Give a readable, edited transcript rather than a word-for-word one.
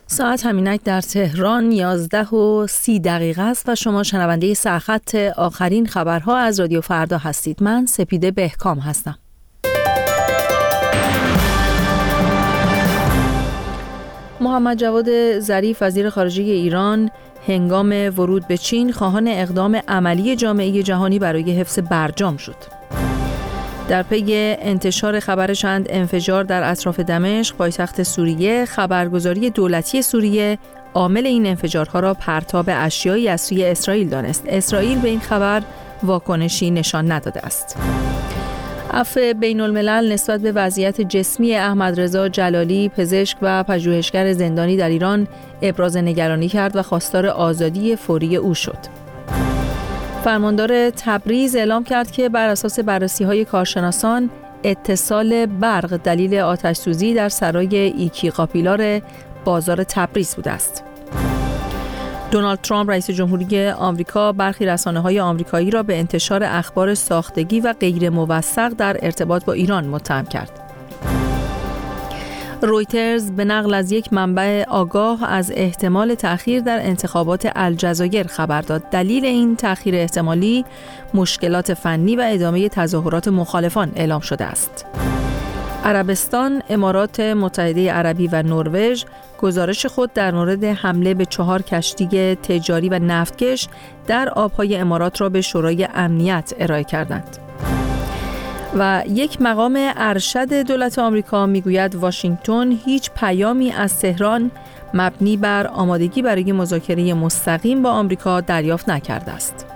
ساعت همینک در تهران 11:30 است و شما شنونده سرخط آخرین خبرها از رادیو فردا هستید. من سپیده بهکام هستم. محمد جواد ظریف وزیر خارجه ایران هنگام ورود به چین خواهان اقدام عملی جامعه جهانی برای حفظ برجام شد. در پی انتشار خبر چند انفجار در اطراف دمشق پایتخت سوریه، خبرگزاری دولتی سوریه عامل این انفجارها را پرتاب اشیایی از سوی اسرائیل دانست. اسرائیل به این خبر واکنشی نشان نداده است. عفو بین الملل نسبت به وضعیت جسمی احمد رضا جلالی، پزشک و پژوهشگر زندانی در ایران ابراز نگرانی کرد و خواستار آزادی فوری او شد. فرماندار تبریز اعلام کرد که بر اساس بررسی‌های کارشناسان اتصال برق دلیل آتش‌سوزی در سرای ایکی قاپیلار بازار تبریز بوده است. دونالد ترامپ رئیس جمهوری آمریکا برخی رسانه‌های آمریکایی را به انتشار اخبار ساختگی و غیر موثق در ارتباط با ایران متهم کرد. رویترز به نقل از یک منبع آگاه از احتمال تأخیر در انتخابات الجزایر خبر داد. دلیل این تأخیر احتمالی مشکلات فنی و ادامه تظاهرات مخالفان اعلام شده است. عربستان، امارات متحده عربی و نروژ گزارش خود در مورد حمله به 4 کشتی تجاری و نفتکش در آبهای امارات را به شورای امنیت ارائه کردند. و یک مقام ارشد دولت آمریکا میگوید واشنگتن هیچ پیامی از تهران مبنی بر آمادگی برای مذاکره مستقیم با آمریکا دریافت نکرده است.